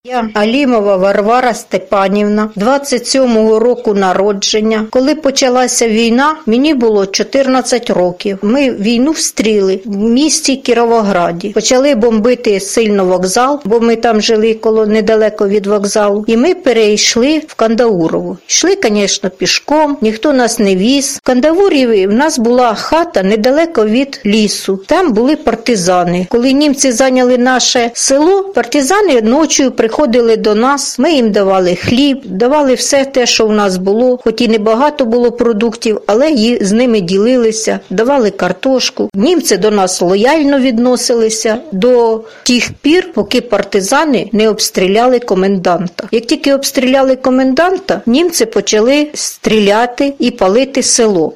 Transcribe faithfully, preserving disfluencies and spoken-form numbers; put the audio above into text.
Я Алімова Варвара Степанівна, двадцять сьомого року народження. Коли почалася війна, мені було чотирнадцять років. Ми війну встріли в місті Кіровограді. Почали бомбити сильно вокзал, бо ми там жили коло недалеко від вокзалу. І ми перейшли в Кандаурово. Йшли, звісно, пішком, ніхто нас не віз. В Кандауріві в нас була хата недалеко від лісу. Там були партизани. Коли німці зайняли наше село, партизани ночі приходили Приходили до нас, ми їм давали хліб, давали все те, що в нас було, хоч і небагато було продуктів, але з ними ділилися, давали картошку. Німці до нас лояльно відносилися до тих пір, поки партизани не обстріляли коменданта. Як тільки обстріляли коменданта, німці почали стріляти і палити село.